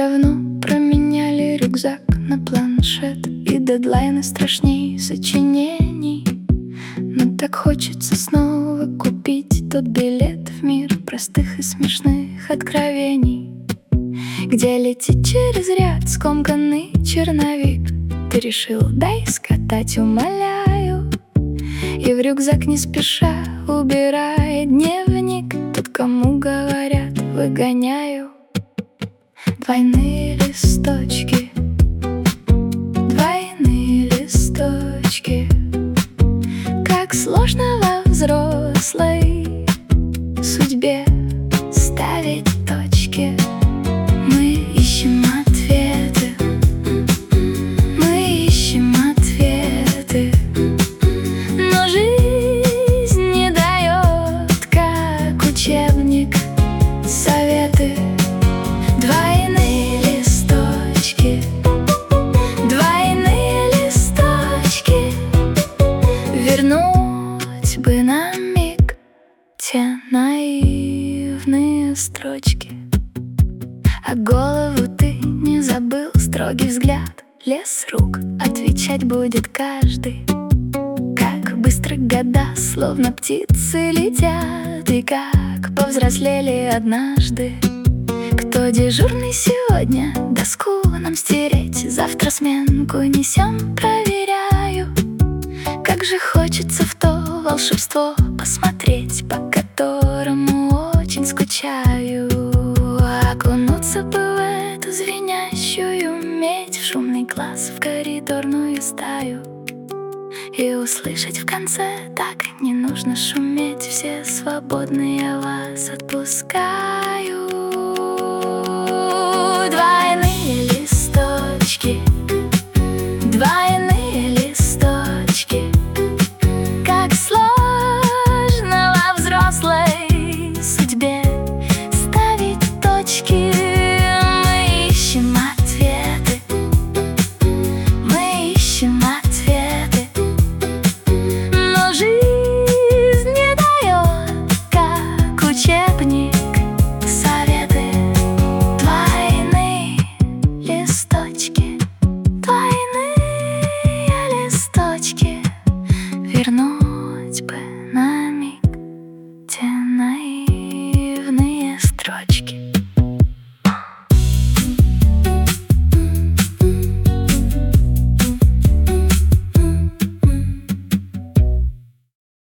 давно променяли рюкзак на планшет, и дедлайны страшней сочинений. Но так хочется снова купить тот билет в мир простых и смешных откровений, где летит через ряд скомканный черновик. Ты решил, дай скатать, умоляю. И в рюкзак не спеша убирает дневник тот, кому говорят, выгоняю. Двойные листочки, двойные листочки. Как сложно во взрослой судьбе ставить точки. Мы ищем ответы, мы ищем ответы, но жизнь не дает, как учебник, советы. Двойные листочки, двойные листочки. Вернуть бы на миг те наивные строчки. А голову ты не забыл, строгий взгляд, лес рук, отвечать будет каждый. Как быстро года, словно птицы летят, и как повзрослели однажды. Кто дежурный сегодня? Доску нам стереть, завтра сменку несем, проверяю. Как же хочется в то волшебство посмотреть, по которому очень скучаю. Окунуться бы в эту звенящую медь, в шумный класс, в коридорную стаю, и услышать в конце: так не нужно шуметь, все свободны, я вас отпускаю.